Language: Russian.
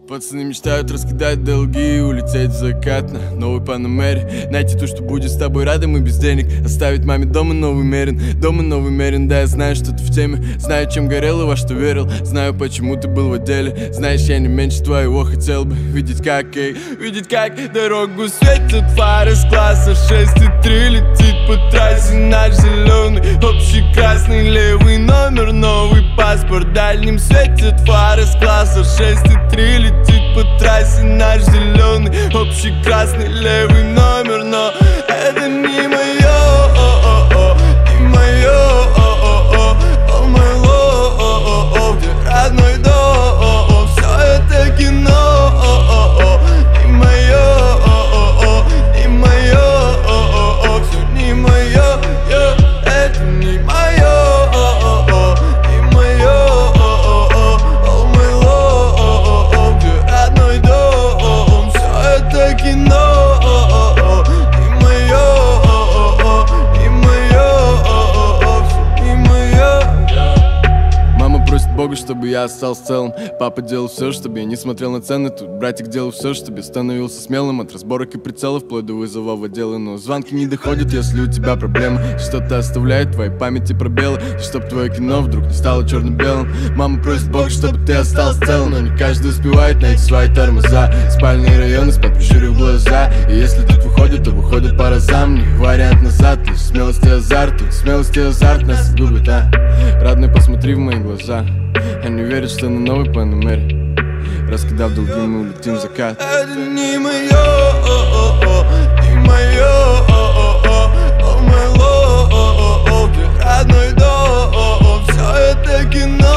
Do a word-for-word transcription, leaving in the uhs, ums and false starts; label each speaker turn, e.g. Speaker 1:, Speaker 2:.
Speaker 1: Пацаны мечтают раскидать долги и улететь в закат на новой Панамере. Найти то, что будет с тобой рядом и без денег. Оставить маме дома новый Мерин, дома новый Мерин. Да, я знаю, что ты в теме, знаю, чем горел и во что верил. Знаю, почему ты был в отделе. Знаешь, я не меньше твоего хотел бы видеть, как, эй, видеть, как дорогу светят фары с класса шесть и три. Летит по трассе наш зеленый, общий красный, левый номер, новый паспорт. Дальним светят фары с класса шесть и три. Летит по трассе наш зеленый, общий красный, левый номер. Но это не мое, не мое, о мой лов, где родной дом. Все это кино, не мое, не мое, все не мое, это не мое. Богу, чтобы я остался целым. Папа делал все, чтобы я не смотрел на цены. Тут братик делал все, чтобы я становился смелым. От разборок и прицелов вплоть до вызова в отделы. Но звонки не доходят, если у тебя проблемы. Что-то оставляет в твоей памяти пробелы. Чтоб твое кино вдруг не стало черно-белым. Мама просит Бога, чтобы ты остался целым. Но не каждый успевает найти свои тормоза. Спальные районы спят, прищурив глаза. И если тут выходит, то выходит по разам. Не вариант назад, лишь смелость и азарт. Тут смелость и азарт нас губит, а? Родной, посмотри в мои глаза. Они верят, что на новой Панамере, раскидав долги, мы улетим в закат. Это не мое, не мое, о мой лов, где родной дом. Все это кино.